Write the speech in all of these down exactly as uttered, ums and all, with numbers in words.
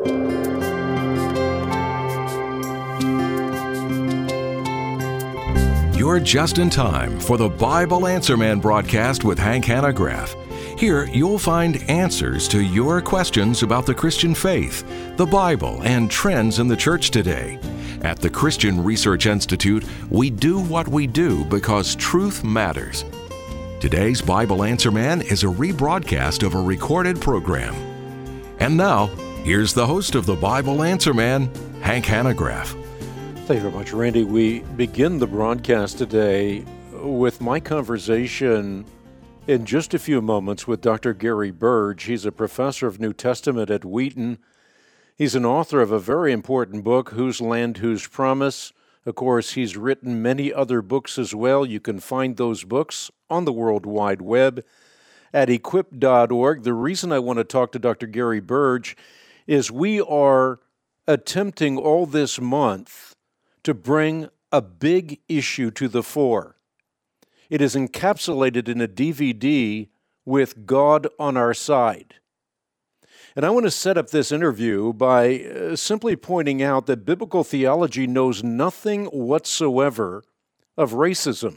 You're just in time for the Bible Answer Man broadcast with Hank Hanegraaff. Here, you'll find answers to your questions about the Christian faith, the Bible, and trends in the church today. At the Christian Research Institute, we do what we do because truth matters. Today's Bible Answer Man is a rebroadcast of a recorded program. And now, here's the host of the Bible Answer Man, Hank Hanegraaff. Thank you very much, Randy. We begin the broadcast today with my conversation in just a few moments with Doctor Gary Burge. He's a professor of New Testament at Wheaton. He's an author of a very important book, Whose Land, Whose Promise. Of course, he's written many other books as well. You can find those books on the World Wide Web at equip dot org. The reason I want to talk to Doctor Gary Burge is we are attempting all this month to bring a big issue to the fore. It is encapsulated in a D V D with God on Our Side. And I want to set up this interview by uh, simply pointing out that biblical theology knows nothing whatsoever of racism.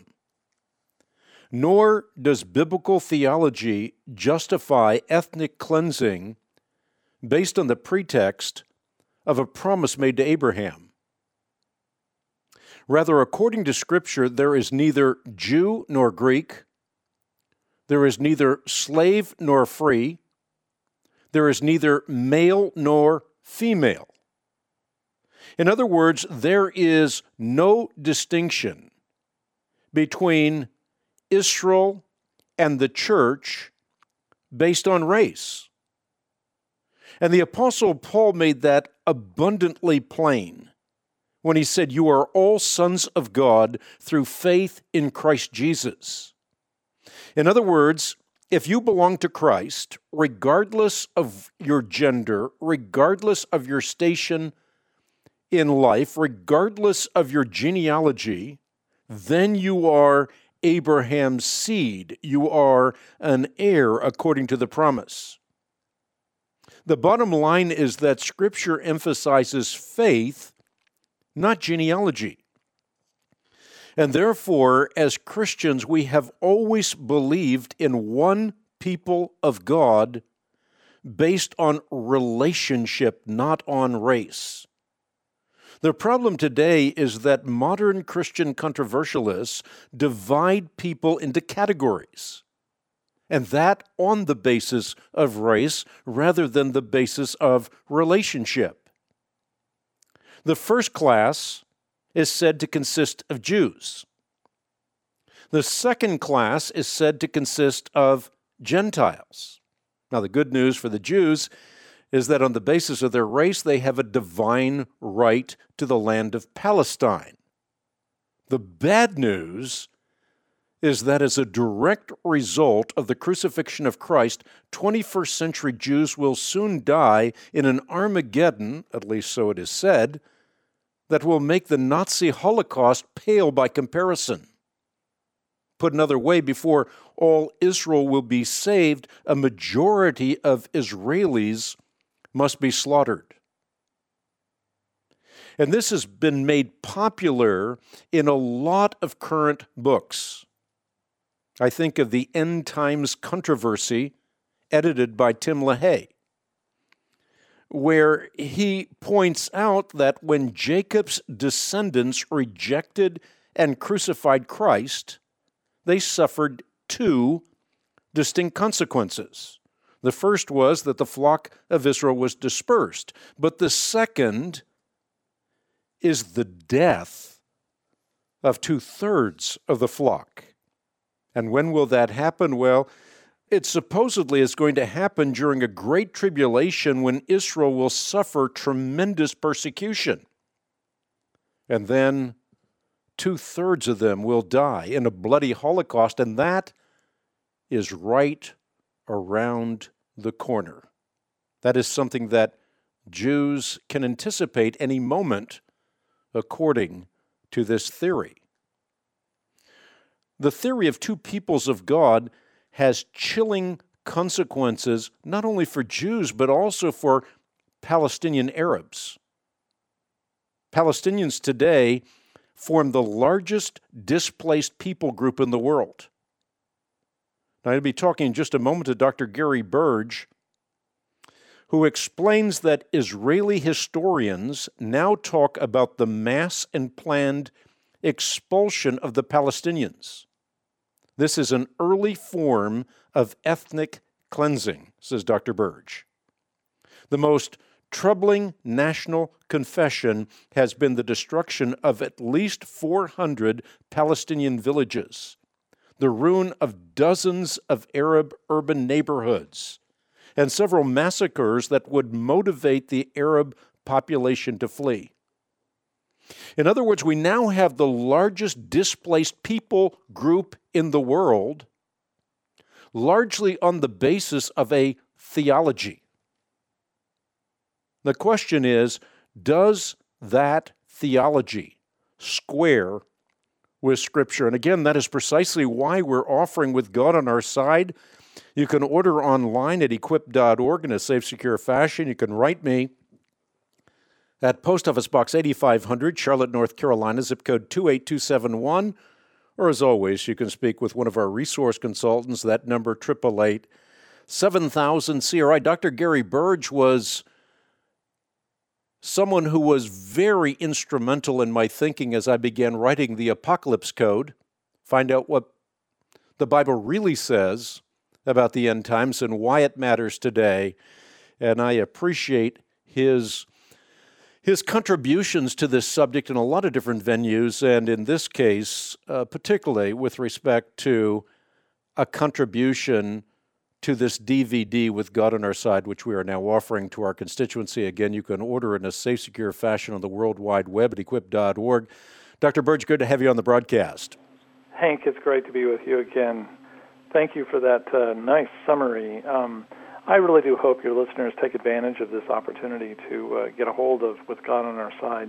Nor does biblical theology justify ethnic cleansing based on the pretext of a promise made to Abraham. Rather, according to Scripture, there is neither Jew nor Greek, there is neither slave nor free, there is neither male nor female. In other words, there is no distinction between Israel and the church based on race. And the Apostle Paul made that abundantly plain when he said, "You are all sons of God through faith in Christ Jesus." In other words, if you belong to Christ, regardless of your gender, regardless of your station in life, regardless of your genealogy, then you are Abraham's seed. You are an heir according to the promise. The bottom line is that Scripture emphasizes faith, not genealogy. And therefore, as Christians, we have always believed in one people of God based on relationship, not on race. The problem today is that modern Christian controversialists divide people into categories, and that on the basis of race rather than the basis of relationship. The first class is said to consist of Jews. The second class is said to consist of Gentiles. Now, the good news for the Jews is that on the basis of their race, they have a divine right to the land of Palestine. The bad news is that as a direct result of the crucifixion of Christ, twenty-first century Jews will soon die in an Armageddon, at least so it is said, that will make the Nazi Holocaust pale by comparison. Put another way, before all Israel will be saved, a majority of Israelis must be slaughtered. And this has been made popular in a lot of current books. I think of the End Times Controversy, edited by Tim LaHaye, where he points out that when Jacob's descendants rejected and crucified Christ, they suffered two distinct consequences. The first was that the flock of Israel was dispersed, but the second is the death of two-thirds of the flock. And when will that happen? Well, it supposedly is going to happen during a great tribulation when Israel will suffer tremendous persecution. And then two-thirds of them will die in a bloody Holocaust, and that is right around the corner. That is something that Jews can anticipate any moment, according to this theory. The theory of two peoples of God has chilling consequences, not only for Jews, but also for Palestinian Arabs. Palestinians today form the largest displaced people group in the world. Now, I'll be talking in just a moment to Doctor Gary Burge, who explains that Israeli historians now talk about the mass and planned expulsion of the Palestinians. This is an early form of ethnic cleansing, says Doctor Burge. The most troubling national confession has been the destruction of at least four hundred Palestinian villages, the ruin of dozens of Arab urban neighborhoods, and several massacres that would motivate the Arab population to flee. In other words, we now have the largest displaced people group in the world, largely on the basis of a theology. The question is, does that theology square with Scripture? And again, that is precisely why we're offering With God on Our Side. You can order online at equip dot org in a safe, secure fashion. You can write me at Post Office Box eighty-five hundred, Charlotte, North Carolina, zip code two eight two seven one. Or as always, you can speak with one of our resource consultants. That number, eight eight eight, seven thousand C R I. Doctor Gary Burge was someone who was very instrumental in my thinking as I began writing the Apocalypse Code, find out what the Bible really says about the end times and why it matters today. And I appreciate his, his contributions to this subject in a lot of different venues, and in this case, uh, particularly with respect to a contribution to this D V D With God on Our Side, which we are now offering to our constituency. Again, you can order in a safe, secure fashion on the World Wide Web at equip dot org. Doctor Burge, good to have you on the broadcast. Hank, it's great to be with you again. Thank you for that uh, nice summary. Um, I really do hope your listeners take advantage of this opportunity to uh, get a hold of With God on Our Side.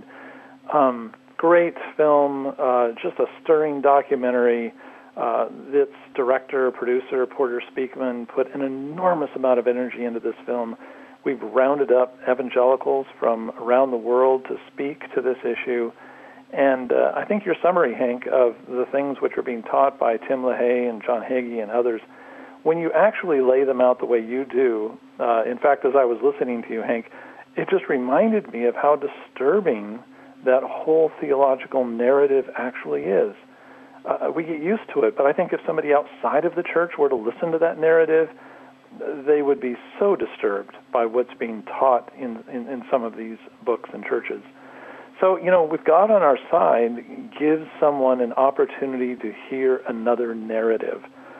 Um, great film, uh, just a stirring documentary. Uh, its director, producer, Porter Speakman, put an enormous amount of energy into this film. We've rounded up evangelicals from around the world to speak to this issue. And uh, I think your summary, Hank, of the things which are being taught by Tim LaHaye and John Hagee and others, when you actually lay them out the way you do, uh, in fact, as I was listening to you, Hank, it just reminded me of how disturbing that whole theological narrative actually is. Uh, we get used to it, but I think if somebody outside of the church were to listen to that narrative, they would be so disturbed by what's being taught in, in, in some of these books and churches. So, you know, With God on Our Side gives someone an opportunity to hear another narrative.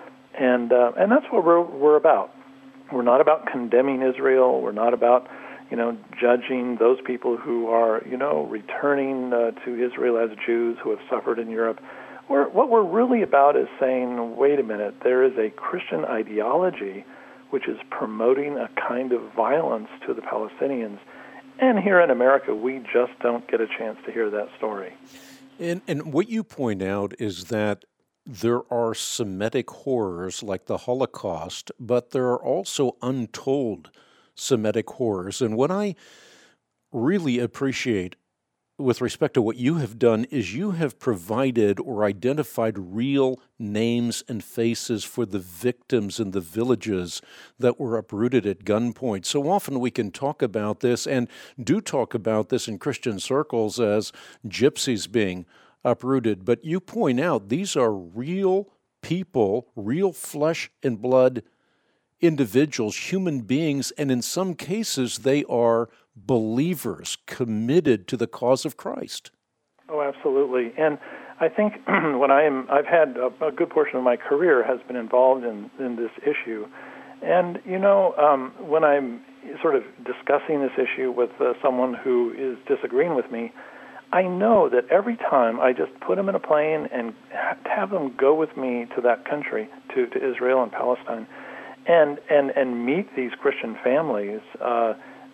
And uh, and that's what we're, we're about. We're not about condemning Israel. We're not about, you know, judging those people who are, you know, returning uh, to Israel as Jews who have suffered in Europe. We're, what we're really about is saying, wait a minute, there is a Christian ideology which is promoting a kind of violence to the Palestinians. And here in America, we just don't get a chance to hear that story. And, and what you point out is that there are Semitic horrors like the Holocaust, but there are also untold Semitic horrors. And what I really appreciate with respect to what you have done is you have provided or identified real names and faces for the victims in the villages that were uprooted at gunpoint. So often we can talk about this and do talk about this in Christian circles as gypsies being uprooted. But you point out these are real people, real flesh and blood individuals, human beings, and in some cases they are believers committed to the cause of Christ. Oh, absolutely. And I think when I am, I've had a, a good portion of my career has been involved in, in this issue. And, you know, um, when I'm sort of discussing this issue with uh, someone who is disagreeing with me, I know that every time I just put them in a plane and have them go with me to that country, to, to Israel and Palestine, and, and, and meet these Christian families, uh,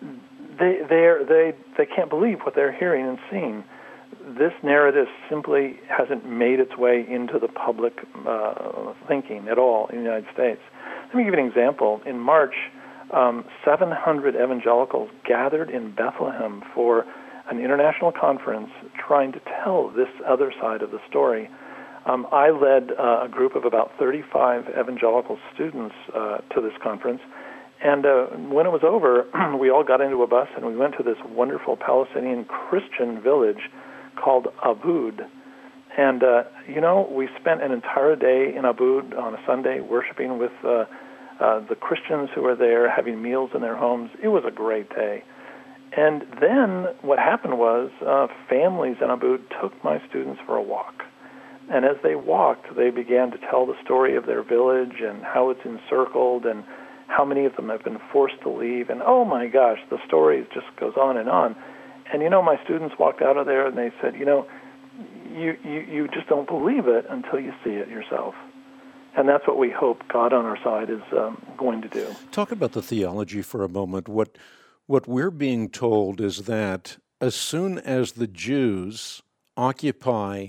they they're, they they can't believe what they're hearing and seeing. This narrative simply hasn't made its way into the public uh, thinking at all in the United States. Let me give you an example. In March, um, seven hundred evangelicals gathered in Bethlehem for an international conference trying to tell this other side of the story. Um, I led uh, a group of about thirty-five evangelical students uh, to this conference, and uh, when it was over, we all got into a bus and we went to this wonderful Palestinian Christian village called Aboud. And, uh, you know, we spent an entire day in Aboud on a Sunday worshiping with uh, uh, the Christians who were there, having meals in their homes. It was a great day. And then what happened was uh, families in Aboud took my students for a walk. And as they walked, they began to tell the story of their village and how it's encircled and how many of them have been forced to leave. And, oh, my gosh, the story just goes on and on. And, you know, my students walked out of there and they said, you know, you, you, you just don't believe it until you see it yourself. And that's what we hope God on our side is um, going to do. Talk about the theology for a moment. What what we're being told is that as soon as the Jews occupy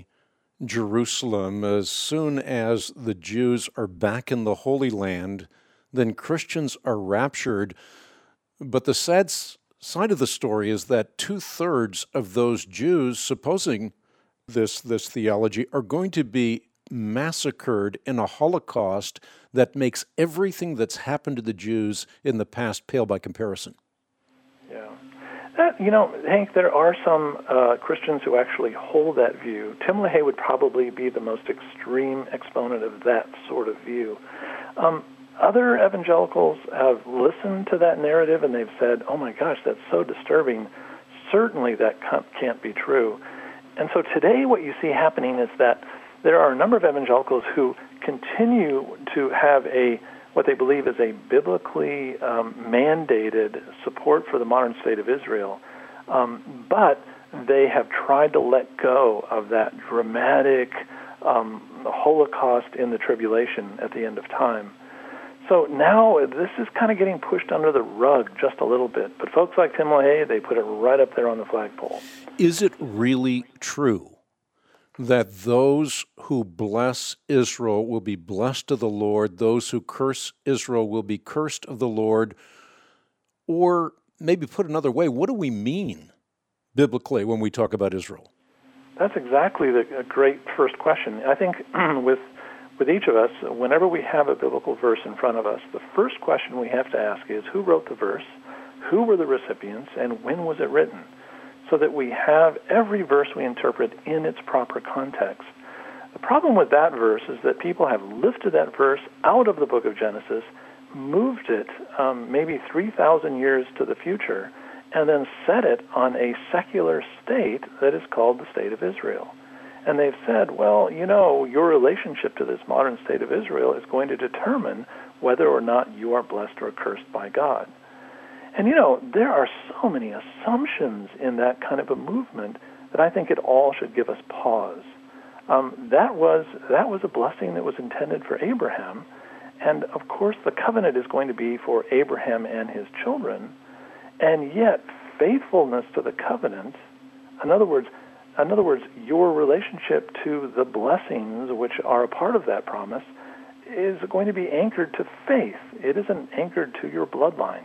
Jerusalem, as soon as the Jews are back in the Holy Land, then Christians are raptured. But the sad side of the story is that two-thirds of those Jews, supposing this, this theology, are going to be massacred in a Holocaust that makes everything that's happened to the Jews in the past pale by comparison. Yeah. That, you know, Hank, there are some uh, Christians who actually hold that view. Tim LaHaye would probably be the most extreme exponent of that sort of view. Um, other evangelicals have listened to that narrative and they've said, oh my gosh, that's so disturbing. Certainly that can't be true. And so today what you see happening is that there are a number of evangelicals who continue to have a what they believe is a biblically um, mandated support for the modern state of Israel, um, but they have tried to let go of that dramatic um, Holocaust in the tribulation at the end of time. So now this is kind of getting pushed under the rug just a little bit. But folks like Tim LaHaye, they put it right up there on the flagpole. Is it really true that those who bless Israel will be blessed of the Lord, those who curse Israel will be cursed of the Lord? Or maybe put another way, what do we mean biblically when we talk about Israel? That's exactly the a great first question. I think with with each of us, whenever we have a biblical verse in front of us, the first question we have to ask is, who wrote the verse, who were the recipients, and when was it written? So that we have every verse we interpret in its proper context. The problem with that verse is that people have lifted that verse out of the book of Genesis, moved it um, maybe three thousand years to the future, and then set it on a secular state that is called the State of Israel. And they've said, well, you know, your relationship to this modern state of Israel is going to determine whether or not you are blessed or cursed by God. And, you know, there are so many assumptions in that kind of a movement that I think it all should give us pause. Um, that was that was a blessing that was intended for Abraham. And, of course, the covenant is going to be for Abraham and his children. And yet, faithfulness to the covenant, in other words, in other words, your relationship to the blessings which are a part of that promise is going to be anchored to faith. It isn't anchored to your bloodline.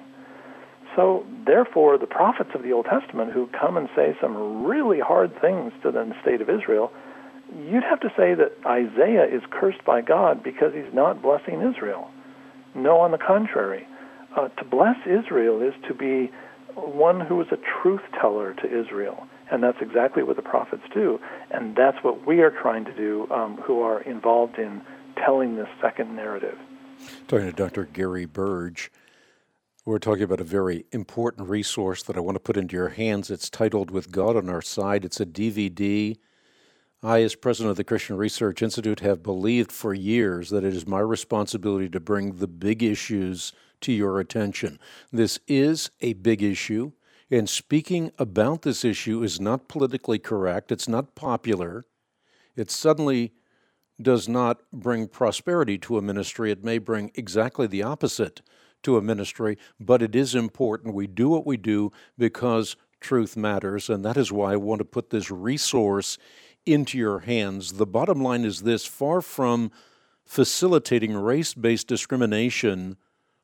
So, therefore, the prophets of the Old Testament who come and say some really hard things to the state of Israel, you'd have to say that Isaiah is cursed by God because he's not blessing Israel. No, on the contrary. Uh, to bless Israel is to be one who is a truth teller to Israel. And that's exactly what the prophets do. And that's what we are trying to do, um, who are involved in telling this second narrative. Talking to Doctor Gary Burge. We're talking about a very important resource that I want to put into your hands. It's titled With God on Our Side. It's a D V D. I, as president of the Christian Research Institute, have believed for years that it is my responsibility to bring the big issues to your attention. This is a big issue, and speaking about this issue is not politically correct. It's not popular. It suddenly does not bring prosperity to a ministry. It may bring exactly the opposite to a ministry, but it is important. We do what we do because truth matters, and that is why I want to put this resource into your hands. The bottom line is this: far from facilitating race-based discrimination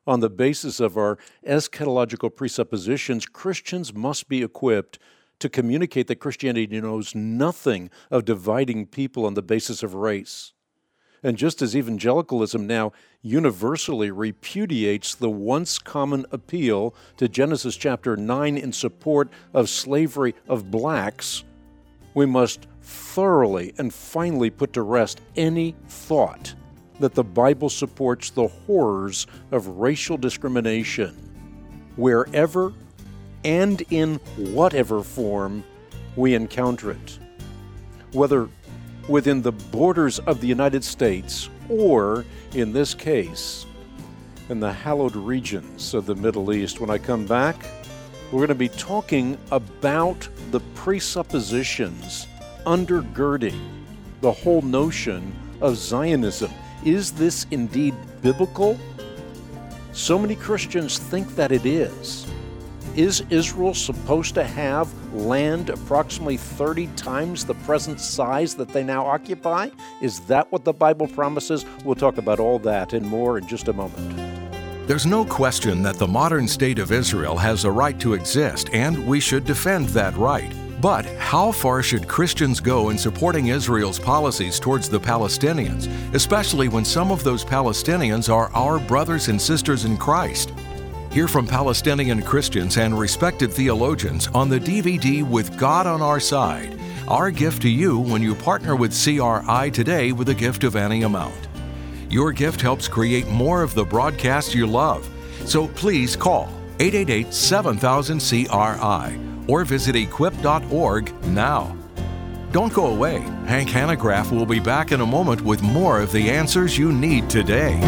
On the basis of our eschatological presuppositions, Christians must be equipped to communicate that Christianity knows nothing of dividing people on the basis of race. And just as evangelicalism now universally repudiates the once common appeal to Genesis chapter nine in support of slavery of blacks, we must thoroughly and finally put to rest any thought that the Bible supports the horrors of racial discrimination wherever and in whatever form we encounter it, whether within the borders of the United States or, in this case, in the hallowed regions of the Middle East. When I come back, we're going to be talking about the presuppositions undergirding the whole notion of Zionism. Is this indeed biblical? So many Christians think that it is. Is Israel supposed to have land approximately thirty times the present size that they now occupy? Is that what the Bible promises? We'll talk about all that and more in just a moment. There's no question that the modern state of Israel has a right to exist, and we should defend that right. But how far should Christians go in supporting Israel's policies towards the Palestinians, especially when some of those Palestinians are our brothers and sisters in Christ? Hear from Palestinian Christians and respected theologians on the D V D With God on Our Side, our gift to you when you partner with C R I today with a gift of any amount. Your gift helps create more of the broadcast you love, so please call eight eight eight, seven thousand, C R I or visit equip dot org now. Don't go away. Hank Hanegraaff will be back in a moment with more of the answers you need today.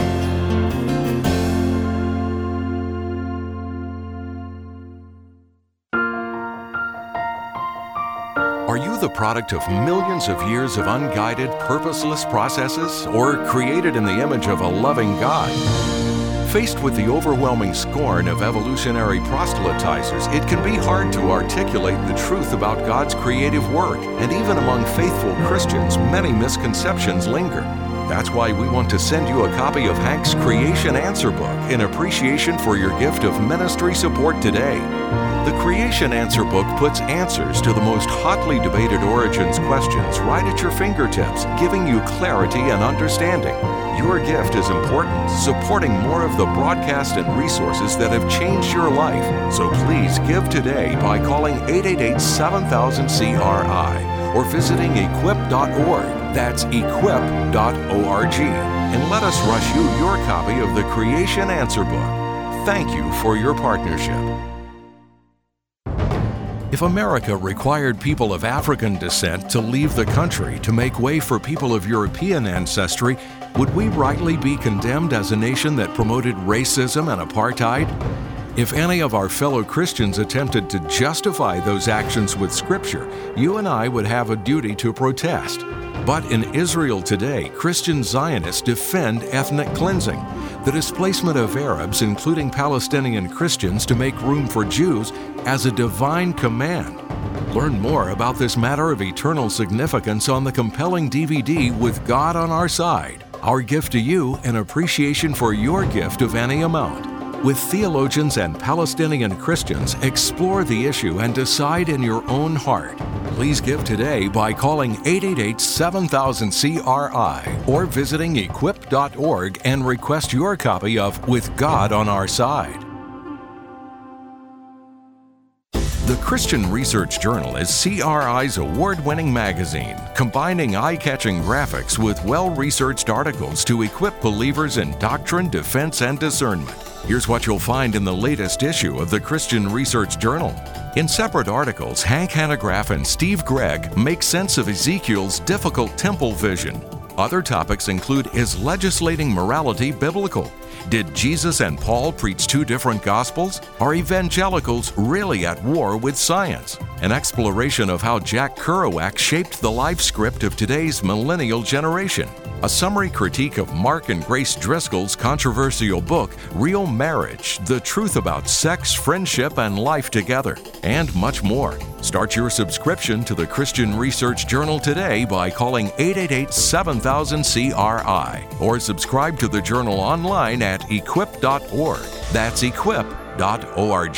Are you the product of millions of years of unguided, purposeless processes, or created in the image of a loving God? Faced with the overwhelming scorn of evolutionary proselytizers, it can be hard to articulate the truth about God's creative work, and even among faithful Christians, many misconceptions linger. That's why we want to send you a copy of Hank's Creation Answer Book in appreciation for your gift of ministry support today. The Creation Answer Book puts answers to the most hotly debated origins questions right at your fingertips, giving you clarity and understanding. Your gift is important, supporting more of the broadcast and resources that have changed your life. So please give today by calling eight eight eight, seven thousand, C R I or visiting equip dot org. That's equip dot org. And let us rush you your copy of the Creation Answer Book. Thank you for your partnership. If America required people of African descent to leave the country to make way for people of European ancestry, would we rightly be condemned as a nation that promoted racism and apartheid? If any of our fellow Christians attempted to justify those actions with Scripture, you and I would have a duty to protest. But in Israel today, Christian Zionists defend ethnic cleansing, the displacement of Arabs, including Palestinian Christians, to make room for Jews, as a divine command. Learn more about this matter of eternal significance on the compelling D V D With God on Our Side, our gift to you in appreciation for your gift of any amount. With theologians and Palestinian Christians, explore the issue and decide in your own heart. Please give today by calling eight eight eight, seven thousand, C R I or visiting equip dot org and request your copy of With God on Our Side. The Christian Research Journal is C R I's award-winning magazine, combining eye-catching graphics with well-researched articles to equip believers in doctrine, defense, and discernment. Here's what you'll find in the latest issue of the Christian Research Journal. In separate articles, Hank Hanegraaff and Steve Gregg make sense of Ezekiel's difficult temple vision. Other topics include: Is legislating morality biblical? Did Jesus and Paul preach two different gospels? Are evangelicals really at war with science? An exploration of how Jack Kerouac shaped the life script of today's millennial generation. A summary critique of Mark and Grace Driscoll's controversial book, Real Marriage: The Truth About Sex, Friendship, and Life Together, and much more. Start your subscription to the Christian Research Journal today by calling eight eight eight, seven thousand, C R I or subscribe to the journal online at equip dot org. That's equip dot org.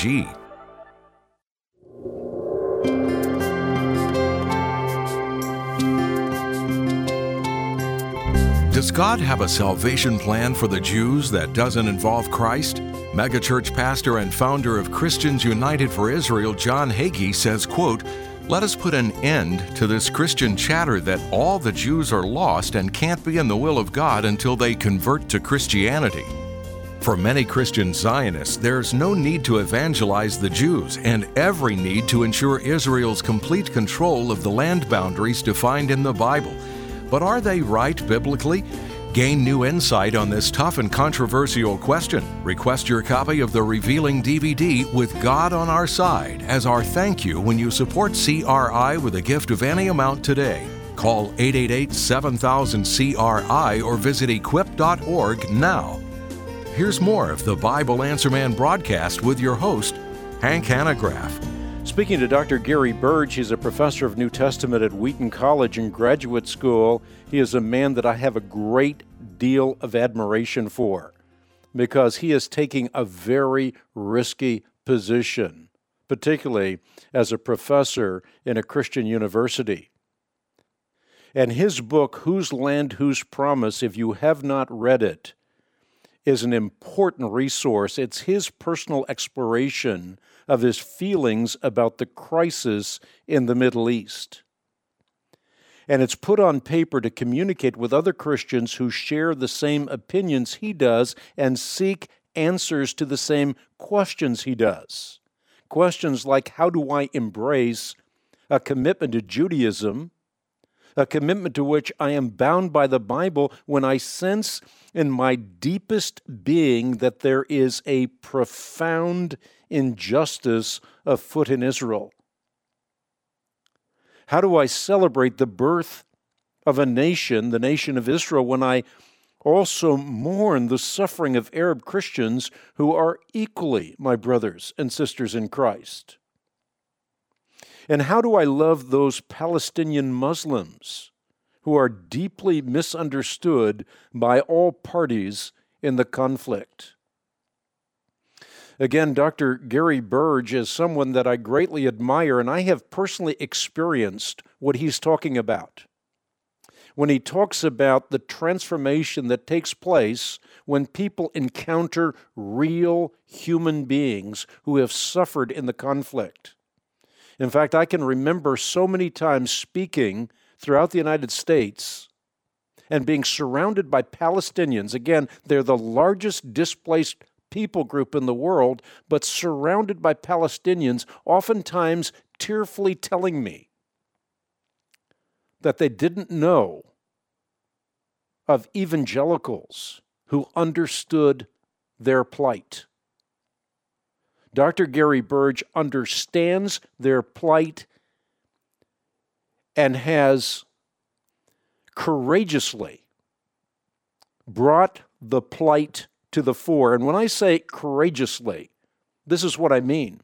Does God have a salvation plan for the Jews that doesn't involve Christ? Megachurch pastor and founder of Christians United for Israel, John Hagee, says, quote, "Let us put an end to this Christian chatter that all the Jews are lost and can't be in the will of God until they convert to Christianity. For many Christian Zionists, there's no need to evangelize the Jews and every need to ensure Israel's complete control of the land boundaries defined in the Bible. But are they right biblically? Gain new insight on this tough and controversial question. Request your copy of the Revealing D V D With God on Our Side as our thank you when you support C R I with a gift of any amount today. Call eight eight eight, seven thousand, C R I or visit equip dot org now. Here's more of the Bible Answer Man broadcast with your host, Hank Hanegraaff. Speaking to Doctor Gary Burge, he's a professor of New Testament at Wheaton College and Graduate School. He is a man that I have a great deal of admiration for because he is taking a very risky position, particularly as a professor in a Christian university. And his book, Whose Land, Whose Promise, if you have not read it, is an important resource. It's his personal exploration of his feelings about the crisis in the Middle East. And it's put on paper to communicate with other Christians who share the same opinions he does and seek answers to the same questions he does. Questions like, how do I embrace a commitment to Judaism, a commitment to which I am bound by the Bible when I sense in my deepest being that there is a profound injustice afoot in Israel? How do I celebrate the birth of a nation, the nation of Israel, when I also mourn the suffering of Arab Christians who are equally my brothers and sisters in Christ? And how do I love those Palestinian Muslims who are deeply misunderstood by all parties in the conflict? Again, Doctor Gary Burge is someone that I greatly admire, and I have personally experienced what he's talking about when he talks about the transformation that takes place when people encounter real human beings who have suffered in the conflict. In fact, I can remember so many times speaking throughout the United States and being surrounded by Palestinians. Again, they're the largest displaced people group in the world, but surrounded by Palestinians, oftentimes tearfully telling me that they didn't know of evangelicals who understood their plight. Doctor Gary Burge understands their plight and has courageously brought the plight to the fore. And when I say courageously, this is what I mean.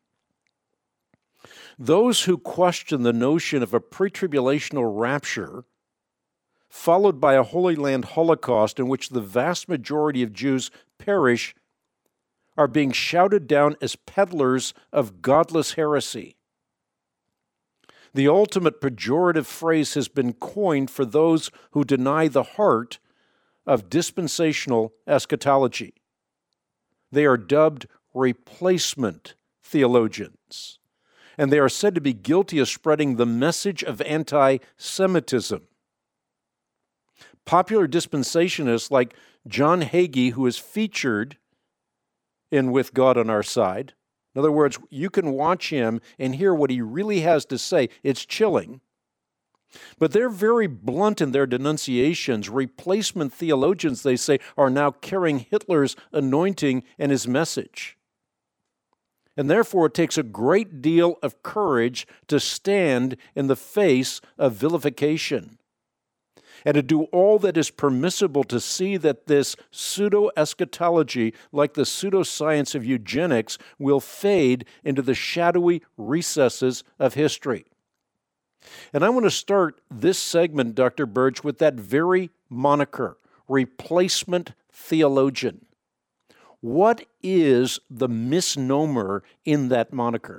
Those who question the notion of a pre-tribulational rapture, followed by a Holy Land Holocaust in which the vast majority of Jews perish, are being shouted down as peddlers of godless heresy. The ultimate pejorative phrase has been coined for those who deny the heart of dispensational eschatology. They are dubbed replacement theologians, and they are said to be guilty of spreading the message of anti-Semitism. Popular dispensationalists like John Hagee, who is featured in With God on Our Side. In other words, you can watch him and hear what he really has to say. It's chilling. But they're very blunt in their denunciations. Replacement theologians, they say, are now carrying Hitler's anointing and his message. And therefore, it takes a great deal of courage to stand in the face of vilification. and to do all that is permissible to see that this pseudo-eschatology, like the pseudoscience of eugenics, will fade into the shadowy recesses of history. And I want to start this segment, Doctor Birch, with that very moniker, replacement theologian. What is the misnomer in that moniker?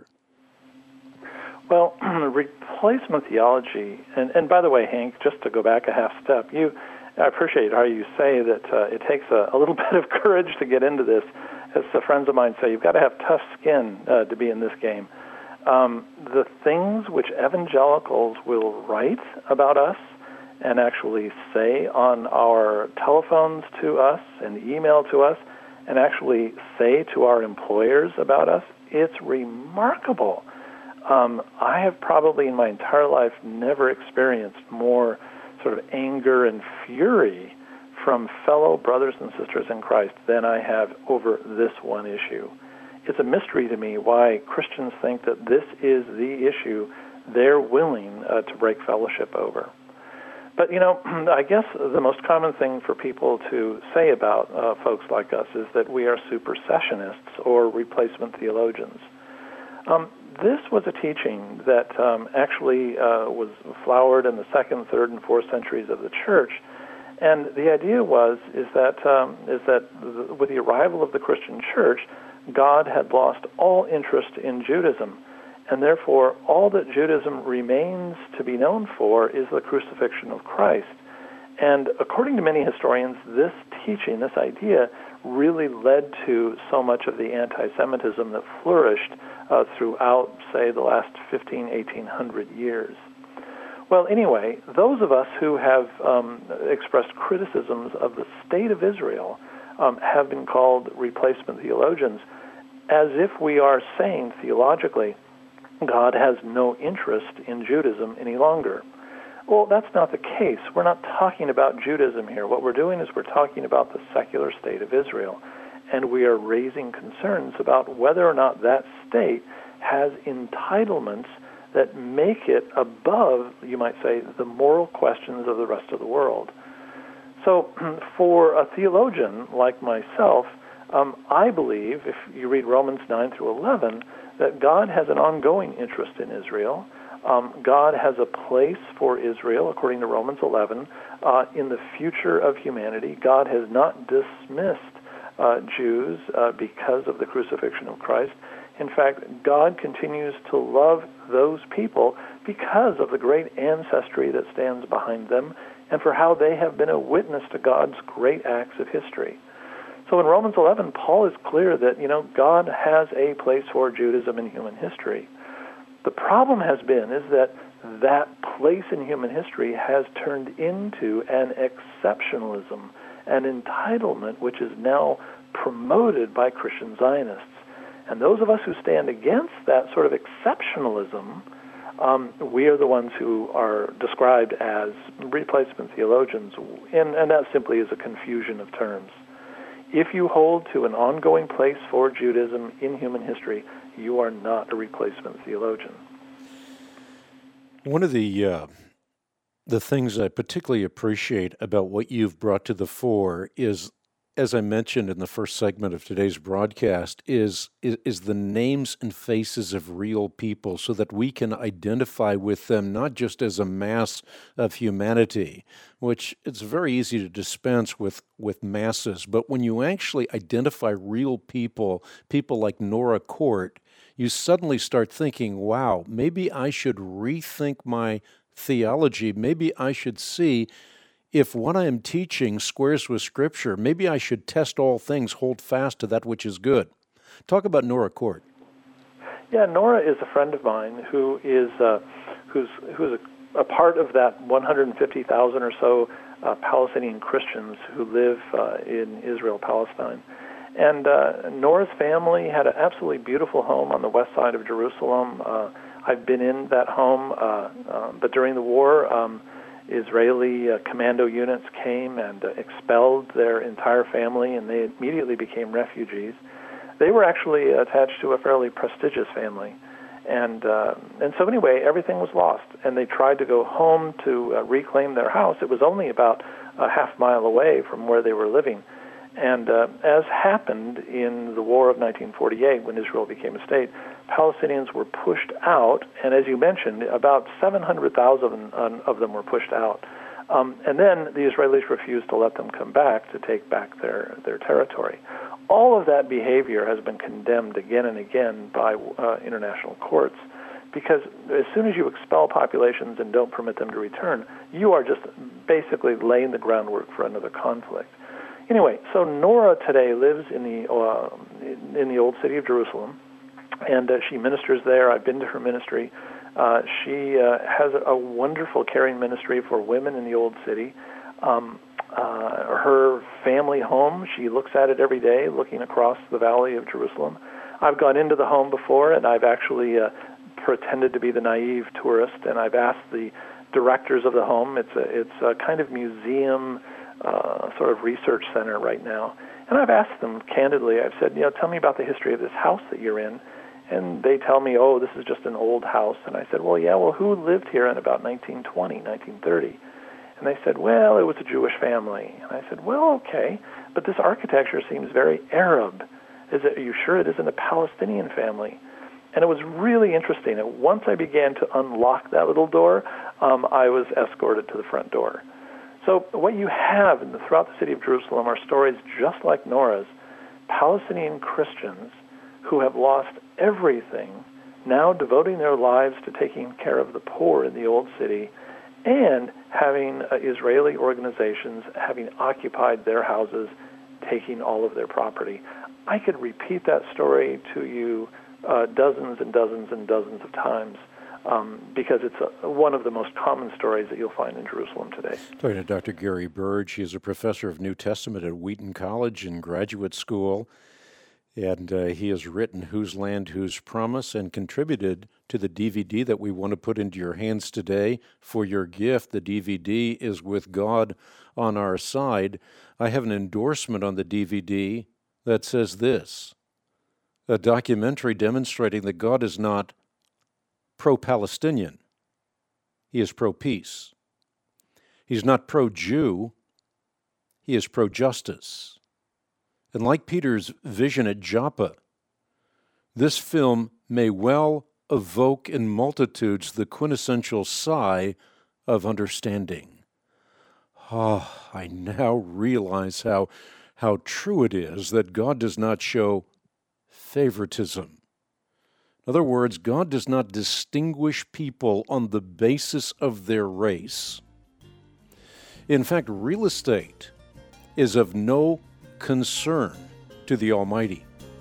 Well, replacement theology, and, and by the way, Hank, just to go back a half step, you, I appreciate how you say that uh, it takes a, a little bit of courage to get into this. As the friends of mine say, you've got to have tough skin uh, to be in this game. Um, the things which evangelicals will write about us and actually say on our telephones to us and email to us and actually say to our employers about us, it's remarkable. Um, I have probably in my entire life never experienced more sort of anger and fury from fellow brothers and sisters in Christ than I have over this one issue. It's a mystery to me why Christians think that this is the issue they're willing uh, to break fellowship over. But, you know, I guess the most common thing for people to say about uh, folks like us is that we are supersessionists or replacement theologians. Um, this was a teaching that um, actually uh, was flowered in the second, third, and fourth centuries of the church. And the idea was is that um, is that the, with the arrival of the Christian church, God had lost all interest in Judaism, and therefore all that Judaism remains to be known for is the crucifixion of Christ. And according to many historians, this teaching, this idea, really led to so much of the anti-Semitism that flourished uh, throughout, say, the last fifteen, eighteen hundred years. Well, anyway, those of us who have um, expressed criticisms of the state of Israel um, have been called replacement theologians, as if we are saying theologically, God has no interest in Judaism any longer. Well, that's not the case. We're not talking about Judaism here. What we're doing is we're talking about the secular state of Israel, and we are raising concerns about whether or not that state has entitlements that make it above, you might say, the moral questions of the rest of the world. So for a theologian like myself, um, I believe, if you read Romans nine through eleven, that God has an ongoing interest in Israel. Um, God has a place for Israel, according to Romans eleven, uh, in the future of humanity. God has not dismissed uh, Jews uh, because of the crucifixion of Christ. In fact, God continues to love those people because of the great ancestry that stands behind them and for how they have been a witness to God's great acts of history. So in Romans eleven, Paul is clear that, you know, God has a place for Judaism in human history. The problem has been is that that place in human history has turned into an exceptionalism, an entitlement which is now promoted by Christian Zionists. And those of us who stand against that sort of exceptionalism, um, we are the ones who are described as replacement theologians, and, and that simply is a confusion of terms. If you hold to an ongoing place for Judaism in human history, you are not a replacement theologian. One of the uh, the things I particularly appreciate about what you've brought to the fore is, as I mentioned in the first segment of today's broadcast, is, is is the names and faces of real people so that we can identify with them not just as a mass of humanity, which it's very easy to dispense with, with masses, but when you actually identify real people, people like Nora Court, you suddenly start thinking, wow, maybe I should rethink my theology. Maybe I should see if what I am teaching squares with Scripture. Maybe I should test all things, hold fast to that which is good. Talk about Nora Court. Yeah, Nora is a friend of mine who is uh, who's who's a, a part of that one hundred fifty thousand or so uh, Palestinian Christians who live uh, in Israel, Palestine. And uh, Nora's family had an absolutely beautiful home on the west side of Jerusalem. Uh, I've been in that home, uh, uh, but during the war, um, Israeli uh, commando units came and uh, expelled their entire family, and they immediately became refugees. They were actually attached to a fairly prestigious family. And uh, and so anyway, everything was lost. And they tried to go home to uh, reclaim their house. It was only about a half mile away from where they were living. And uh, as happened in the War of nineteen forty-eight, when Israel became a state, Palestinians were pushed out. And as you mentioned, about seven hundred thousand of them were pushed out. Um, and then the Israelis refused to let them come back to take back their, their territory. All of that behavior has been condemned again and again by uh, international courts, because as soon as you expel populations and don't permit them to return, you are just basically laying the groundwork for another conflict. Anyway, so Nora today lives in the uh, in the old city of Jerusalem, and uh, she ministers there. I've been to her ministry. Uh, she uh, has a wonderful caring ministry for women in the old city. Um, uh, her family home, she looks at it every day, looking across the valley of Jerusalem. I've gone into the home before, and I've actually uh, pretended to be the naive tourist, and I've asked the directors of the home. It's a, it's a kind of museum, uh, sort of research center right now. And I've asked them candidly, I've said, you know, tell me about the history of this house that you're in. And they tell me, oh, this is just an old house. And I said, well, yeah, well, who lived here in about nineteen twenty, nineteen thirty? And they said, well, it was a Jewish family. And I said, well, okay, but this architecture seems very Arab. Is it, are you sure it isn't a Palestinian family? And it was really interesting. And once I began to unlock that little door, um, I was escorted to the front door. So what you have in the, throughout the city of Jerusalem are stories just like Nora's, Palestinian Christians who have lost everything, now devoting their lives to taking care of the poor in the old city, and having uh, Israeli organizations having occupied their houses, taking all of their property. I could repeat that story to you uh, dozens and dozens and dozens of times, um, because it's a, one of the most common stories that you'll find in Jerusalem today. Talking to Doctor Gary Burge. He is a professor of New Testament at Wheaton College in graduate school. And uh, he has written Whose Land, Whose Promise, and contributed to the D V D that we want to put into your hands today for your gift. The D V D is With God on Our Side. I have an endorsement on the D V D that says this: a documentary demonstrating that God is not pro-Palestinian. He is pro-peace. He's not pro-Jew. He is pro-justice. And like Peter's vision at Joppa, this film may well evoke in multitudes the quintessential sigh of understanding. Ah, I now realize how, how true it is that God does not show favoritism. In other words, God does not distinguish people on the basis of their race. In fact, real estate is of no concern to the Almighty.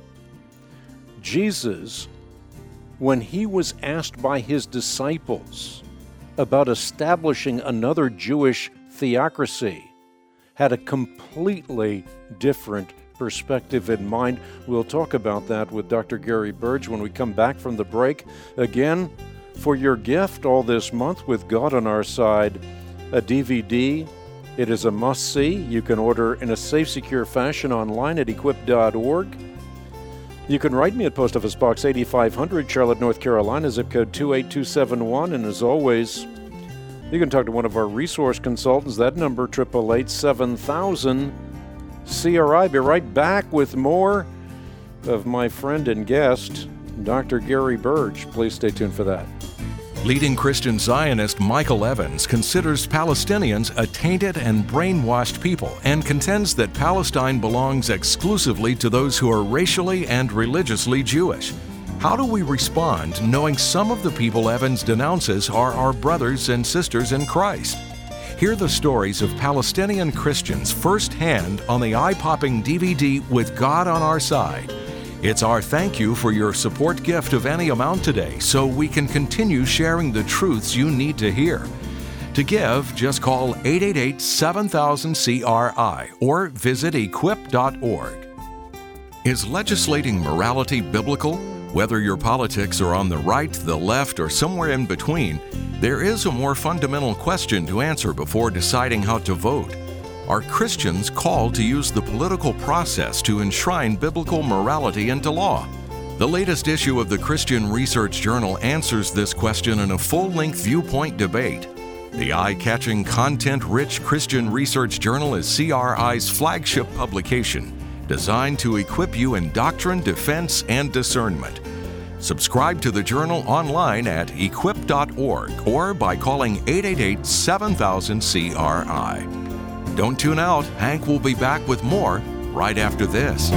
Jesus, when he was asked by his disciples about establishing another Jewish theocracy, had a completely different perspective in mind. We'll talk about that with Doctor Gary Burge when we come back from the break. Again, for your gift all this month, With God on Our Side, a D V D. It is a must-see. You can order in a safe, secure fashion online at equip dot org. You can write me at Post Office Box eighty-five hundred, Charlotte, North Carolina, zip code two eight two seven one. And as always, you can talk to one of our resource consultants. That number, eight eight eight, seven thousand, C R I. Be right back with more of my friend and guest, Doctor Gary Burge. Please stay tuned for that. Leading Christian Zionist Michael Evans considers Palestinians a tainted and brainwashed people and contends that Palestine belongs exclusively to those who are racially and religiously Jewish. How do we respond knowing some of the people Evans denounces are our brothers and sisters in Christ? Hear the stories of Palestinian Christians firsthand on the eye-popping D V D With God on Our Side. It's our thank you for your support gift of any amount today so we can continue sharing the truths you need to hear. To give, just call eight eight eight, seven thousand, C R I or visit equip dot org. Is legislating morality biblical? Whether your politics are on the right, the left, or somewhere in between, there is a more fundamental question to answer before deciding how to vote. Are Christians called to use the political process to enshrine biblical morality into law? The latest issue of the Christian Research Journal answers this question in a full-length viewpoint debate. The eye-catching, content-rich Christian Research Journal is C R I's flagship publication, designed to equip you in doctrine, defense, and discernment. Subscribe to the journal online at equip dot org or by calling eight eight eight, seven thousand, C R I. Don't tune out. Hank will be back with more right after this.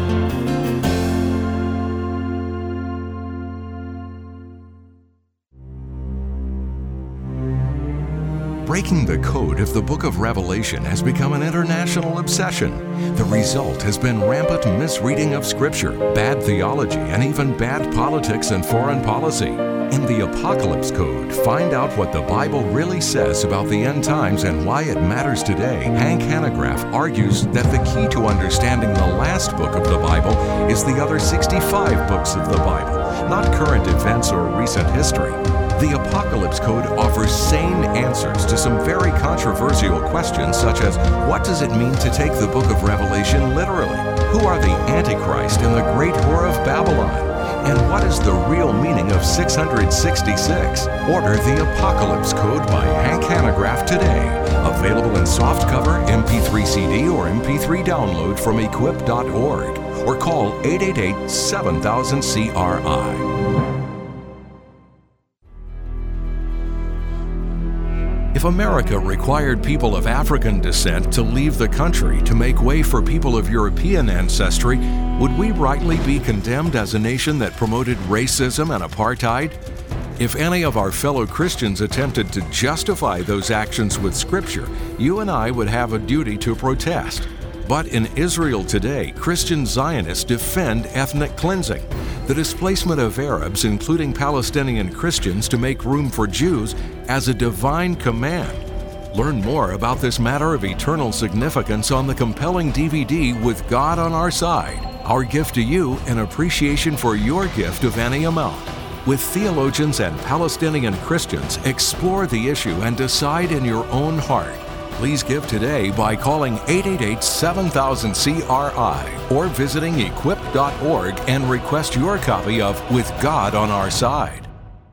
Breaking the code of the book of Revelation has become an international obsession. The result has been rampant misreading of Scripture, bad theology, and even bad politics and foreign policy. In the Apocalypse Code, find out what the Bible really says about the end times and why it matters today. Hank Hanegraaff argues that the key to understanding the last book of the Bible is the other sixty-five books of the Bible, not current events or recent history. The Apocalypse Code offers sane answers to some very controversial questions, such as what does it mean to take the book of Revelation literally? Who are the Antichrist and the great whore of Babylon? And what is the real meaning of six hundred sixty-six? Order the Apocalypse Code by Hank Hanegraaff today. Available in softcover, M P three C D, or M P three download from equip dot org. Or call eight eight eight, seven thousand, C R I. If America required people of African descent to leave the country to make way for people of European ancestry, would we rightly be condemned as a nation that promoted racism and apartheid? If any of our fellow Christians attempted to justify those actions with Scripture, you and I would have a duty to protest. But in Israel today, Christian Zionists defend ethnic cleansing, the displacement of Arabs, including Palestinian Christians, to make room for Jews, as a divine command. Learn more about this matter of eternal significance on the compelling D V D With God on Our Side, our gift to you in appreciation for your gift of any amount. With theologians and Palestinian Christians, explore the issue and decide in your own heart. Please give today by calling eight eight eight, seven thousand, C R I or visiting equip dot org and request your copy of With God on Our Side.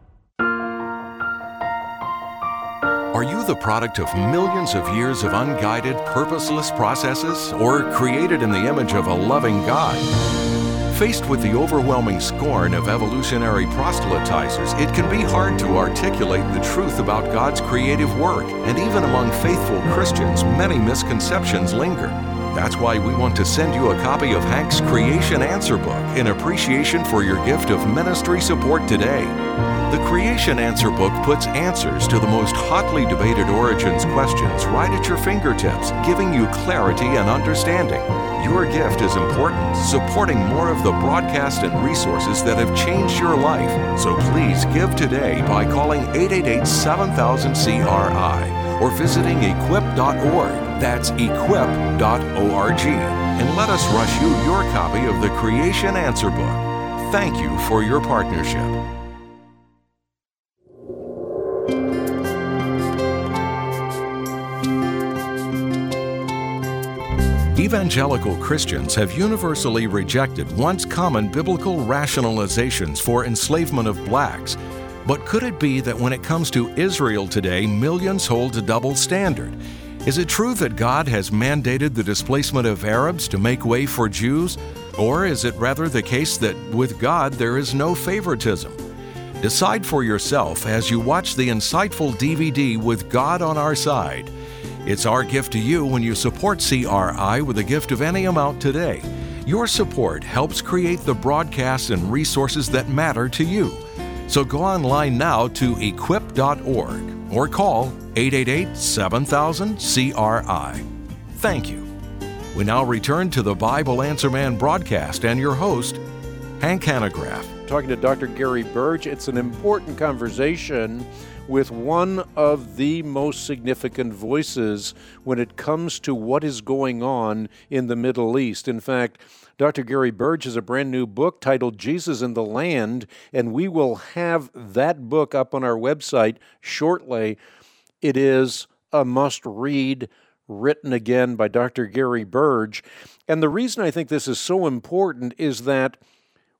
Are you the product of millions of years of unguided, purposeless processes, or created in the image of a loving God? Faced with the overwhelming scorn of evolutionary proselytizers, it can be hard to articulate the truth about God's creative work, and even among faithful Christians, many misconceptions linger. That's why we want to send you a copy of Hank's Creation Answer Book in appreciation for your gift of ministry support today. The Creation Answer Book puts answers to the most hotly debated origins questions right at your fingertips, giving you clarity and understanding. Your gift is important, supporting more of the broadcast and resources that have changed your life. So please give today by calling eight eight eight, seven thousand, C R I or visiting equip dot org. That's equip dot org. And let us rush you your copy of the Creation Answer Book. Thank you for your partnership. Evangelical Christians have universally rejected once common biblical rationalizations for enslavement of blacks. But could it be that when it comes to Israel today, millions hold a double standard? Is it true that God has mandated the displacement of Arabs to make way for Jews? Or is it rather the case that with God there is no favoritism? Decide for yourself as you watch the insightful D V D With God on Our Side. It's our gift to you when you support C R I with a gift of any amount today. Your support helps create the broadcasts and resources that matter to you. So go online now to equip dot org or call eight eight eight, seven thousand, C R I. Thank you. We now return to the Bible Answer Man broadcast and your host, Hank Hanegraaff. Talking to Doctor Gary Burge. It's an important conversation with one of the most significant voices when it comes to what is going on in the Middle East. In fact, Doctor Gary Burge has a brand new book titled Jesus in the Land, and we will have that book up on our website shortly. It is a must-read, written again by Doctor Gary Burge. And the reason I think this is so important is that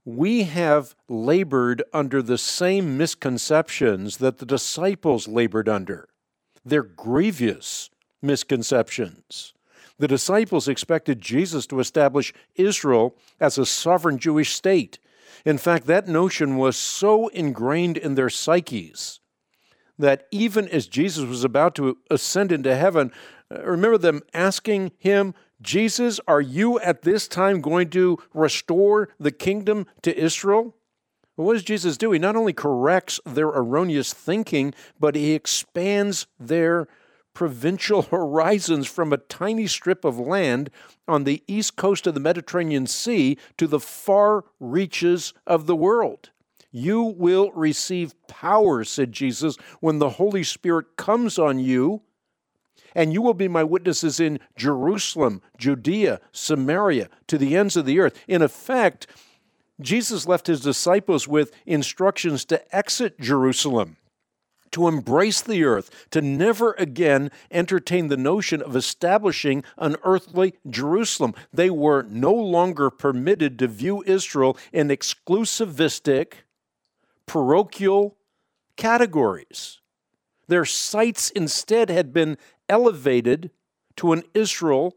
we have labored under the same misconceptions that the disciples labored under. They're grievous misconceptions. The disciples expected Jesus to establish Israel as a sovereign Jewish state. In fact, that notion was so ingrained in their psyches that even as Jesus was about to ascend into heaven, remember them asking him, Jesus, are you at this time going to restore the kingdom to Israel? Well, what does Jesus do? He not only corrects their erroneous thinking, but he expands their provincial horizons from a tiny strip of land on the east coast of the Mediterranean Sea to the far reaches of the world. You will receive power, said Jesus, when the Holy Spirit comes on you, and you will be my witnesses in Jerusalem, Judea, Samaria, to the ends of the earth. In effect, Jesus left his disciples with instructions to exit Jerusalem, to embrace the earth, to never again entertain the notion of establishing an earthly Jerusalem. They were no longer permitted to view Israel in exclusivistic, parochial categories. Their sights instead had been elevated to an Israel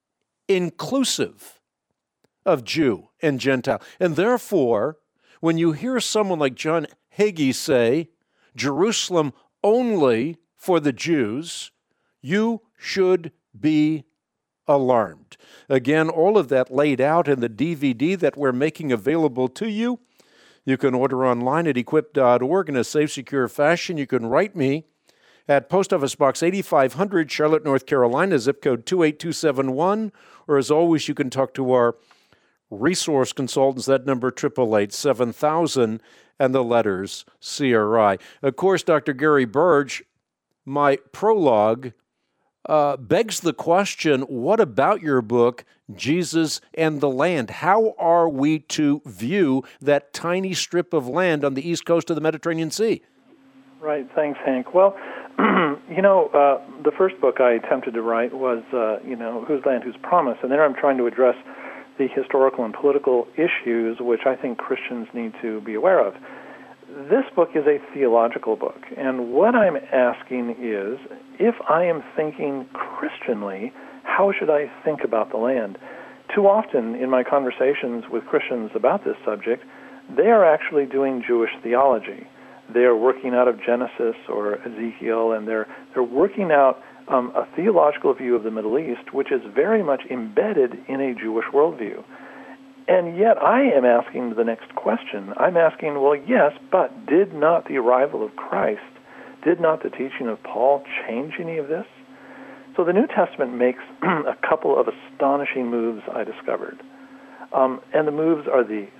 inclusive of Jew and Gentile. And therefore, when you hear someone like John Hagee say, Jerusalem only for the Jews, you should be alarmed. Again, all of that laid out in the D V D that we're making available to you. You can order online at equip dot org in a safe, secure fashion. You can write me at Post Office Box eighty-five hundred, Charlotte, North Carolina, zip code two eight two seven one. Or as always, you can talk to our resource consultants. That number, eight eight eight, seven thousand, and the letters C R I. Of course, Doctor Gary Burge, my prologue uh, begs the question, what about your book, Jesus and the Land? How are we to view that tiny strip of land on the east coast of the Mediterranean Sea? Right. Thanks, Hank. Well, you know, uh, the first book I attempted to write was, uh, you know, Whose Land, Whose Promise? And there I'm trying to address the historical and political issues which I think Christians need to be aware of. This book is a theological book, and what I'm asking is, if I am thinking Christianly, how should I think about the land? Too often in my conversations with Christians about this subject, they are actually doing Jewish theology. They are working out of Genesis or Ezekiel, and they're they're working out um, a theological view of the Middle East, which is very much embedded in a Jewish worldview. And yet I am asking the next question. I'm asking, well, yes, but did not the arrival of Christ, did not the teaching of Paul change any of this? So the New Testament makes a couple of astonishing moves, I discovered. Um, and the moves are these.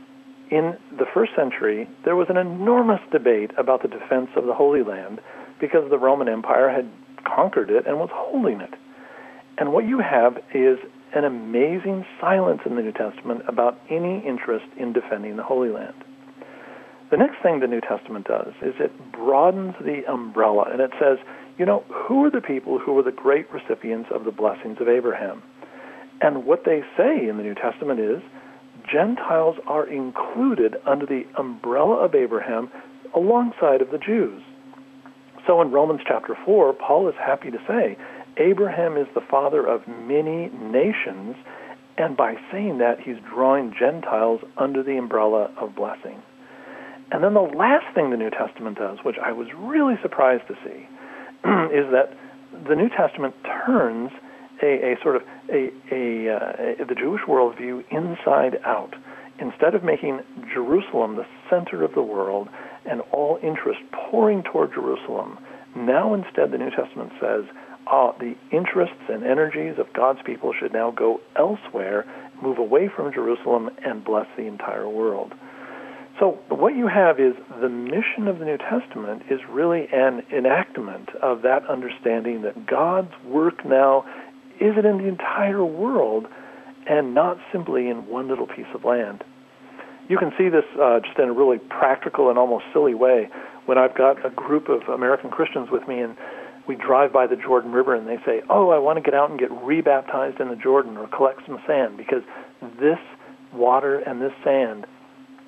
In the first century, there was an enormous debate about the defense of the Holy Land because the Roman Empire had conquered it and was holding it. And what you have is an amazing silence in the New Testament about any interest in defending the Holy Land. The next thing the New Testament does is it broadens the umbrella, and it says, you know, who are the people who were the great recipients of the blessings of Abraham? And what they say in the New Testament is, Gentiles are included under the umbrella of Abraham alongside of the Jews. So in Romans chapter four, Paul is happy to say, Abraham is the father of many nations, and by saying that, he's drawing Gentiles under the umbrella of blessing. And then the last thing the New Testament does, which I was really surprised to see, is that the New Testament turns a, a sort of a, a, uh, the Jewish worldview inside out. Instead of making Jerusalem the center of the world and all interest pouring toward Jerusalem, now instead the New Testament says, uh, the interests and energies of God's people should now go elsewhere, move away from Jerusalem, and bless the entire world. So what you have is the mission of the New Testament is really an enactment of that understanding that God's work now is in the entire world and not simply in one little piece of land. You can see this uh, just in a really practical and almost silly way when I've got a group of American Christians with me and we drive by the Jordan River and they say, oh, I want to get out and get rebaptized in the Jordan or collect some sand because this water and this sand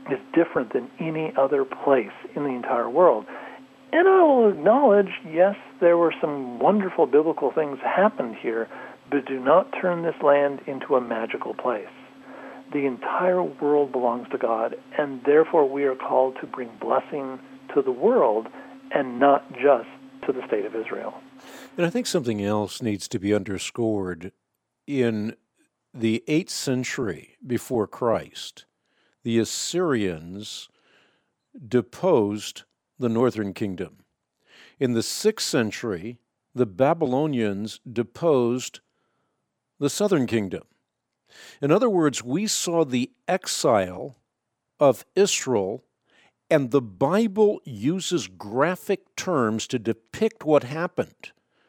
is different than any other place in the entire world. And I will acknowledge, yes, there were some wonderful biblical things happened here, but do not turn this land into a magical place. The entire world belongs to God, and therefore we are called to bring blessing to the world and not just to the state of Israel. And I think something else needs to be underscored. In the eighth century before Christ, the Assyrians deposed the northern kingdom. In the sixth century, the Babylonians deposed the southern kingdom. In other words, we saw the exile of Israel, and the Bible uses graphic terms to depict what happened.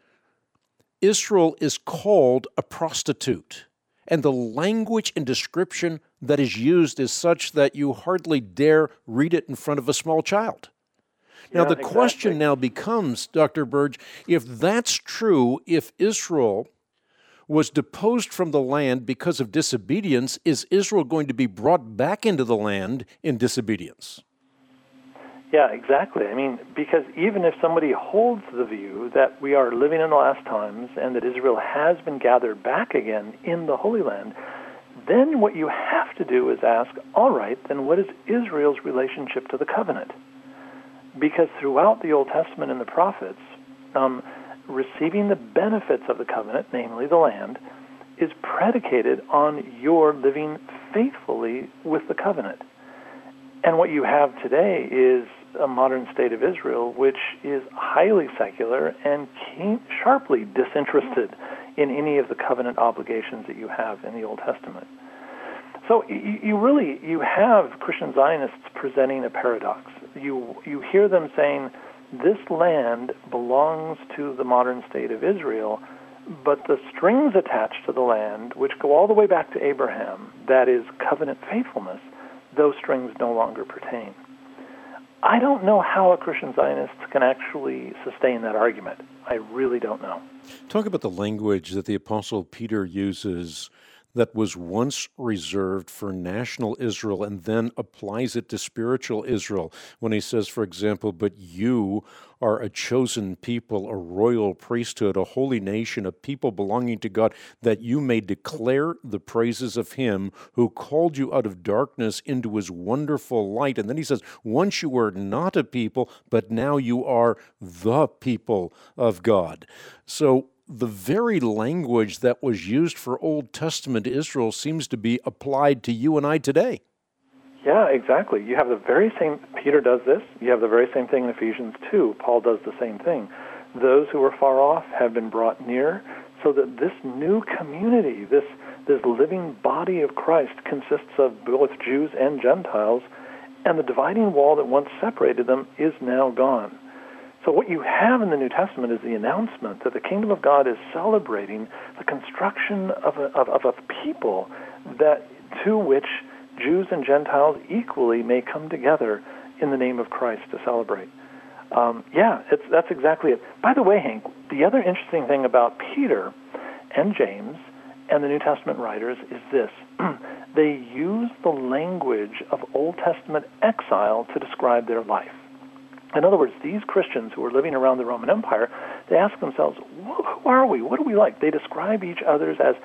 Israel is called a prostitute, and the language and description that is used is such that you hardly dare read it in front of a small child. Now, Yeah, the exactly. question now becomes, Doctor Burge, if that's true, if Israel was deposed from the land because of disobedience, is Israel going to be brought back into the land in disobedience? Yeah, exactly. I mean, because even if somebody holds the view that we are living in the last times and that Israel has been gathered back again in the Holy Land, then what you have to do is ask, all right, then what is Israel's relationship to the covenant? Because throughout the Old Testament and the prophets, um, receiving the benefits of the covenant, namely the land, is predicated on your living faithfully with the covenant. And what you have today is a modern state of Israel which is highly secular and keen, sharply disinterested in any of the covenant obligations that you have in the Old Testament. So you, you really, you have Christian Zionists presenting a paradox. You, you hear them saying, this land belongs to the modern state of Israel, but the strings attached to the land, which go all the way back to Abraham, that is covenant faithfulness, those strings no longer pertain. I don't know how a Christian Zionist can actually sustain that argument. I really don't know. Talk about the language that the Apostle Peter uses that was once reserved for national Israel and then applies it to spiritual Israel when he says, for example, but you are a chosen people, a royal priesthood, a holy nation, a people belonging to God, that you may declare the praises of him who called you out of darkness into his wonderful light. And then he says, once you were not a people, but now you are the people of God. So the very language that was used for Old Testament Israel seems to be applied to you and I today. Yeah, exactly. You have the very same, Peter does this, you have the very same thing in Ephesians two. Paul does the same thing. Those who were far off have been brought near, so that this new community, this, this living body of Christ consists of both Jews and Gentiles, and the dividing wall that once separated them is now gone. So what you have in the New Testament is the announcement that the kingdom of God is celebrating the construction of a, of, of a people that to which Jews and Gentiles equally may come together in the name of Christ to celebrate. Um, yeah, it's, that's exactly it. By the way, Hank, the other interesting thing about Peter and James and the New Testament writers is this. They use the language of Old Testament exile to describe their life. In other words, these Christians who are living around the Roman Empire, they ask themselves, who are we? What are we like? They describe each other as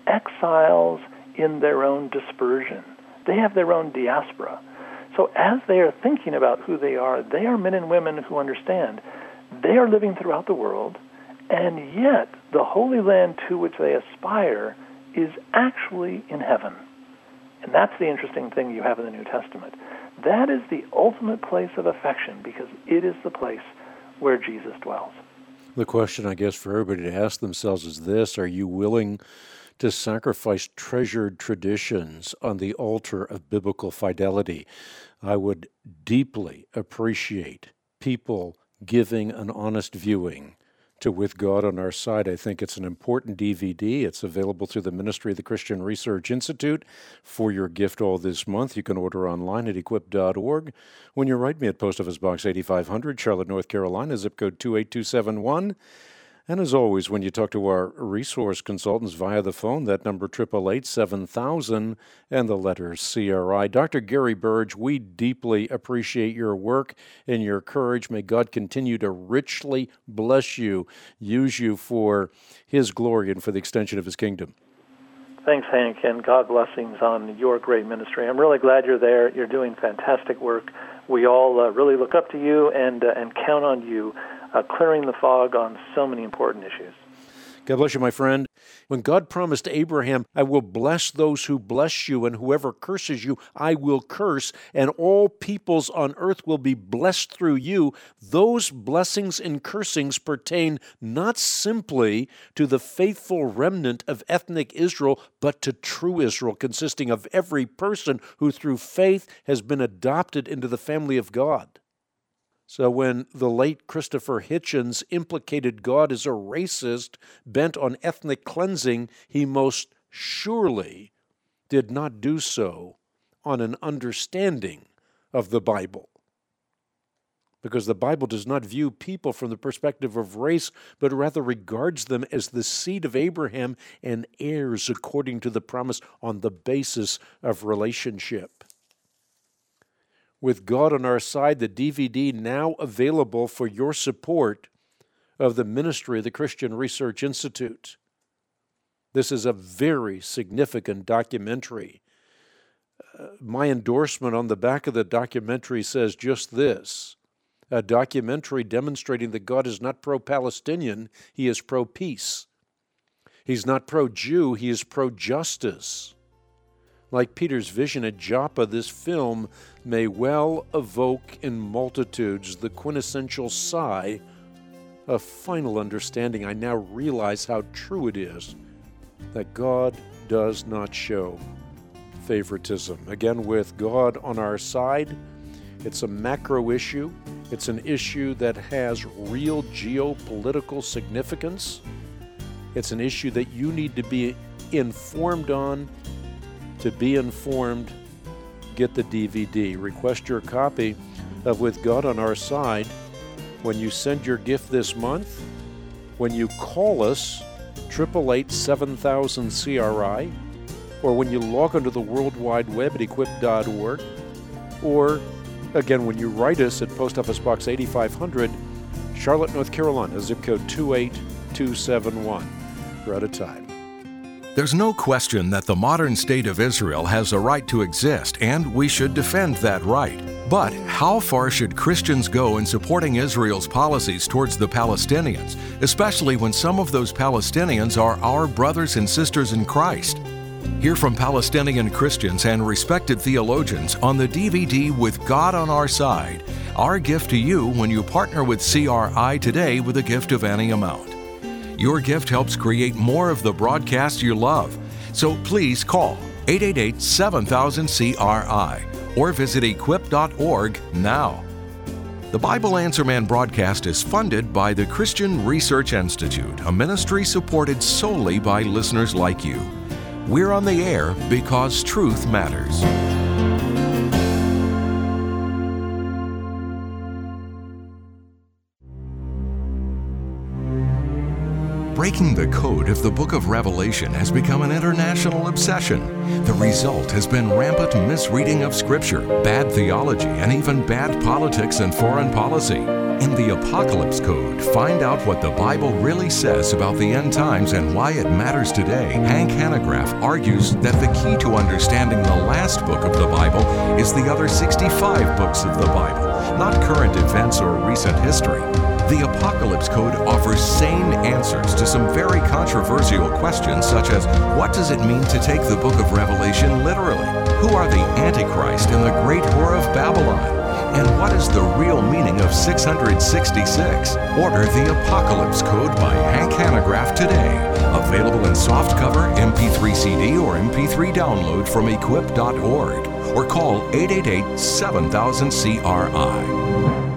exiles in their own dispersion. They have their own diaspora. So as they are thinking about who they are, they are men and women who understand they are living throughout the world, and yet the Holy Land to which they aspire is actually in heaven. And that's the interesting thing you have in the New Testament. That is the ultimate place of affection because it is the place where Jesus dwells. The question, I guess, for everybody to ask themselves is this: are you willing to sacrifice treasured traditions on the altar of biblical fidelity? I would deeply appreciate people giving an honest viewing to With God on Our Side. I think it's an important D V D. It's available through the Ministry of the Christian Research Institute for your gift all this month. You can order online at equip dot org. When you write me at Post Office Box eighty-five hundred, Charlotte, North Carolina, zip code two eight two seven one. And as always, when you talk to our resource consultants via the phone, that number, eight eight eight, seven thousand, and the letter C R I. Doctor Gary Burge, we deeply appreciate your work and your courage. May God continue to richly bless you, use you for His glory and for the extension of His kingdom. Thanks, Hank, and God blessings on your great ministry. I'm really glad you're there. You're doing fantastic work. We all uh, really look up to you and uh, and count on you uh, clearing the fog on so many important issues. God bless you, my friend. When God promised Abraham, I will bless those who bless you, and whoever curses you, I will curse, and all peoples on earth will be blessed through you, those blessings and cursings pertain not simply to the faithful remnant of ethnic Israel, but to true Israel, consisting of every person who through faith has been adopted into the family of God. So when the late Christopher Hitchens implicated God as a racist bent on ethnic cleansing, he most surely did not do so on an understanding of the Bible. Because the Bible does not view people from the perspective of race, but rather regards them as the seed of Abraham and heirs according to the promise on the basis of relationship. With God on our side, the D V D now available for your support of the ministry of the Christian Research Institute. This is a very significant documentary. Uh, my endorsement on the back of the documentary says just this: a documentary demonstrating that God is not pro-Palestinian, He is pro-peace. He's not pro-Jew, He is pro-justice. Like Peter's vision at Joppa, this film may well evoke in multitudes the quintessential sigh of final understanding. I now realize how true it is that God does not show favoritism. Again, with God on our side, it's a macro issue. It's an issue that has real geopolitical significance. It's an issue that you need to be informed on. To be informed, get the D V D. Request your copy of With God on Our Side when you send your gift this month, when you call us, eight eight eight, seven thousand, C R I, or when you log onto the World Wide Web at equip dot org, or, again, when you write us at Post Office Box eighty-five hundred, Charlotte, North Carolina, zip code two eight two seven one. We're out of time. There's no question that the modern state of Israel has a right to exist, and we should defend that right. But how far should Christians go in supporting Israel's policies towards the Palestinians, especially when some of those Palestinians are our brothers and sisters in Christ? Hear from Palestinian Christians and respected theologians on the D V D With God on Our Side, our gift to you when you partner with C R I today with a gift of any amount. Your gift helps create more of the broadcast you love. So please call eight eight eight, seven thousand, C R I or visit equip dot org now. The Bible Answer Man broadcast is funded by the Christian Research Institute, a ministry supported solely by listeners like you. We're on the air because truth matters. Breaking the code of the book of Revelation has become an international obsession. The result has been rampant misreading of Scripture, bad theology, and even bad politics and foreign policy. In the Apocalypse Code, find out what the Bible really says about the end times and why it matters today. Hank Hanegraaff argues that the key to understanding the last book of the Bible is the other sixty-five books of the Bible, not current events or recent history. The Apocalypse Code offers sane answers to some very controversial questions, such as what does it mean to take the book of Revelation literally? Who are the Antichrist and the great whore of Babylon? And what is the real meaning of six hundred sixty-six? Order the Apocalypse Code by Hank Hanegraaff today. Available in softcover, M P three C D, or M P three download from equip dot org. Or call eight eight eight, seven thousand, C R I.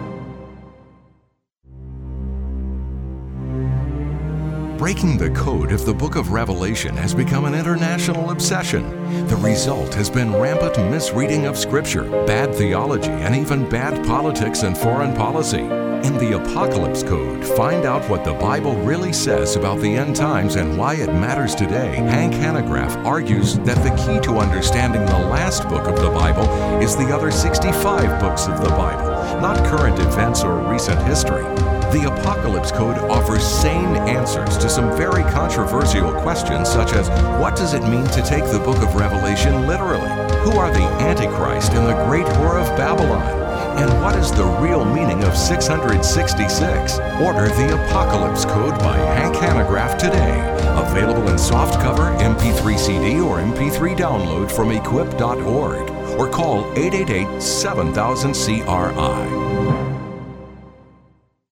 Breaking the code of the book of Revelation has become an international obsession. The result has been rampant misreading of Scripture, bad theology, and even bad politics and foreign policy. In the Apocalypse Code, find out what the Bible really says about the end times and why it matters today. Hank Hanegraaff argues that the key to understanding the last book of the Bible is the other sixty-five books of the Bible, not current events or recent history. The Apocalypse Code offers sane answers to some very controversial questions, such as what does it mean to take the book of Revelation literally? Who are the Antichrist and the great whore of Babylon? And what is the real meaning of six hundred sixty-six? Order the Apocalypse Code by Hank Hanegraaff today. Available in softcover, M P three C D, or M P three download from equip dot org. Or call eight eight eight, seven thousand C R I.